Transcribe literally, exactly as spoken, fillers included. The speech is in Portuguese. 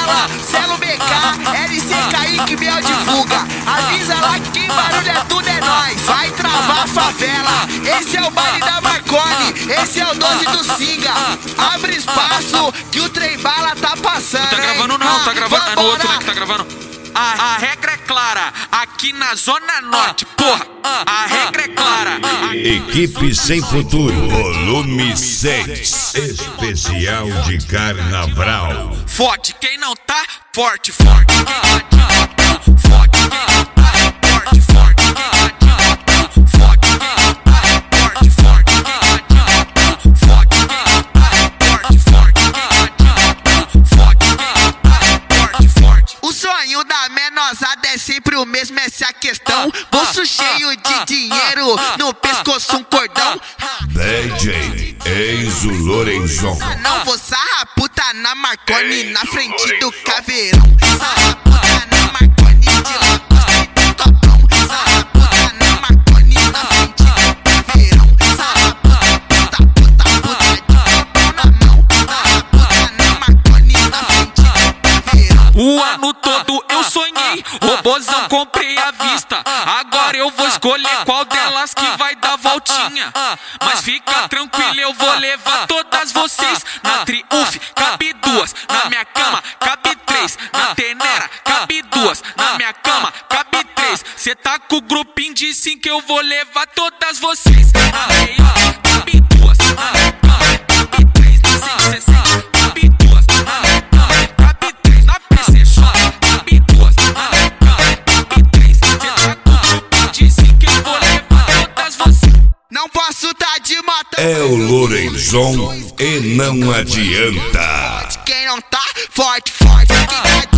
favela. Celo B K, L C Kaique, Biel de fuga. Avisa lá que quem barulha tudo é nós. Vai travar a favela. Esse é o baile da Marconi, esse é o doze do Singa. Abre espaço que o trem bala tá passando. Não tá gravando não, tá gravando. É no outro, né, que tá gravando. A, a regra é clara, aqui na Zona Norte, porra, a regra é clara. Equipe Sem Futuro, volume seis, especial de Carnaval. Forte, quem não tá, forte, forte. Quem tá, forte, quem não tá, forte, forte. Quem tá, forte, quem não tá, forte, forte. Quem tá, forte, quem não tá, forte, forte. Quem tá, forte, quem não tá, forte, forte. O sonho da menosada é sempre o mesmo, essa é a questão. Bolso cheio de dinheiro, no pescoço um cordão. D J Enzo Lorenzon. Não vou sarraputa na Marconi, na frente do caveirão. Sarraputa na Marconi, de lá gostei do copão. Sarraputa na Marconi, na frente do caveirão. Sarraputa, puta, puta, puta, de copão na mão. Sarraputa na Marconi, na frente do caveirão. O ano todo eu sonhei, robozão comprei à vista. Agora eu vou escolher qual delas que vai dar voltinha. Mas fica tranquilo, eu vou levar todas vocês. Na Triumph cabe duas, na minha cama cabe três. Na Tenera cabe duas, na minha cama cabe três. Cê tá com o grupinho de cinco, eu vou levar todas vocês. Na Real cabe duas, na minha cama cabe três. Na cento e sessenta cabe duas, na minha cama cabe três. Na P C Shop cabe duas, na minha cama cabe três. Cê tá com o grupinho de cinco, eu vou levar todas vocês. Não posso tá de moto. É o Lorenzon e não adianta. Quem não tá forte, forte. Quem tá de